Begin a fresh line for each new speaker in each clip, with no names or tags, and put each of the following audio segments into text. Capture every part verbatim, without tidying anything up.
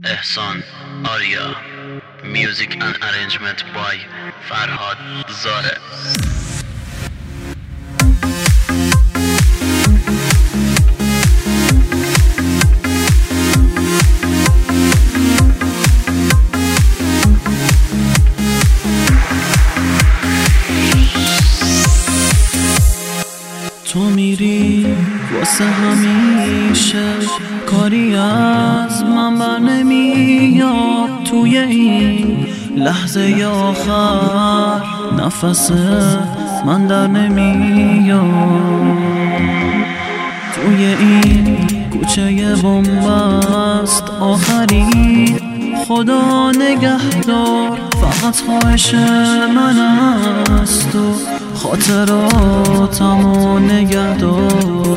احسان آریا. Music and arrangement by فرهاد زاره.
تو میری واسه همیشه، کاری از من بر نمیاد. توی این لحظه آخر نفس من در نمیاد. توی این کوچه بنبست آخری خدا نگهدار. فقط خواهش من از تو خاطراتمو نگهدار.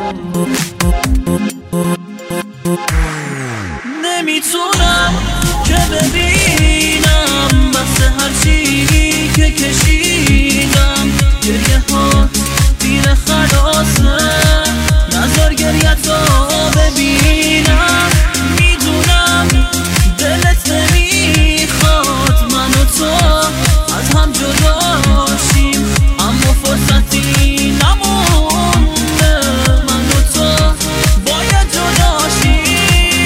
نمیتونم که ببینم بس هرچی که کشیدم. گریه ها دیر خلاصه، نذار گریه تا ببینم. میدونم دلت نمیخواد من و تو از هم جدا شیم، اما فرصتی نمونده من و تو باید جدا شیم.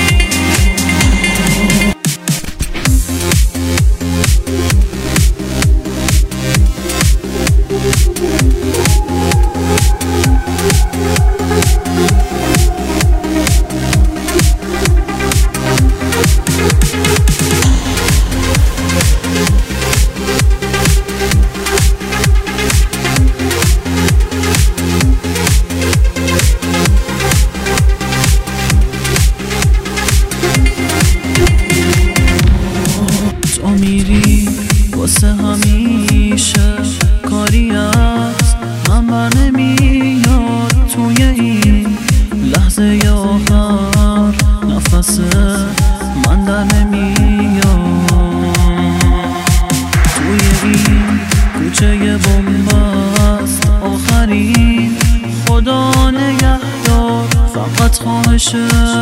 تو میری واسه همیشه، کاری از من بر نمیاد. توی این لحظه آخر نفس من در نمیاد. توی این کوچه بنبست آخری خدا نگهدار. فقط خواهش